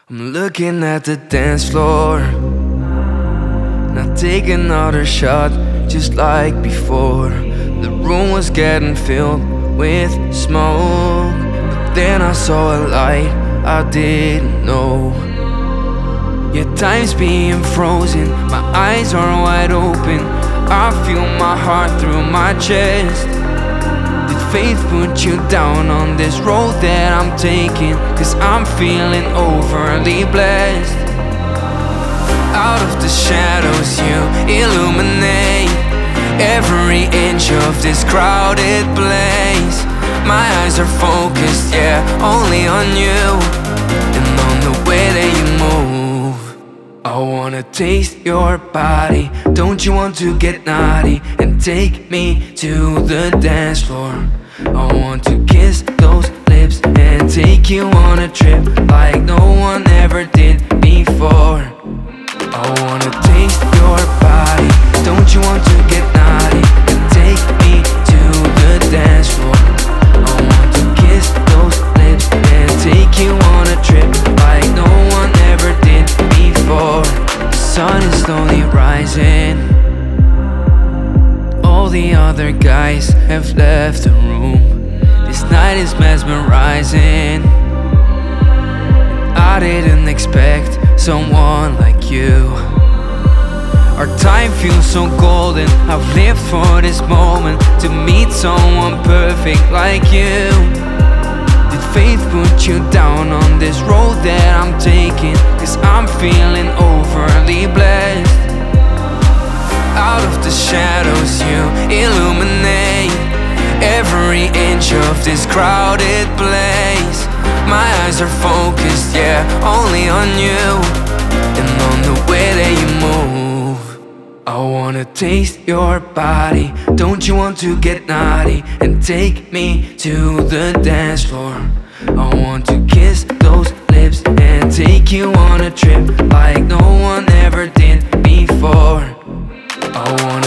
I'm looking at the dance floor. Now take another shot, just like before. The room was getting filled with smoke, but then I saw a light I didn't know. Yeah, time's being frozen, my eyes are wide open. I feel my heart through my chest. Did faith put you down on this road that I'm taking? 'Cause I'm feeling overly blessed. Out of the shadows you illuminate every inch of this crowded place. My eyes are focused, yeah, only on you and on the way that you move. I wanna taste your body. Don't you want to get naughty and take me to the dance floor? I want to kiss those lips and take you on a trip like no one ever did before. I wanna taste your body. Don't you want to get naughty and take me to the dance floor? I want to kiss those lips and take you on a trip like no one ever did before. The sun is slowly rising. All the other guys have left the room. This night is mesmerizing. I didn't expect someone like you. Our time feels so golden. I've lived for this moment, to meet someone perfect like you. Did faith put you down on this road that I'm taking? 'Cause I'm feeling overly blessed. Out of the shadows you illuminate every inch of this crowded place. My eyes are focused, yeah, only on you and on the way that you move. I wanna taste your body. Don't you want to get naughty and take me to the dance floor? I want to kiss those lips and take you on a trip like no one ever did before. I wanna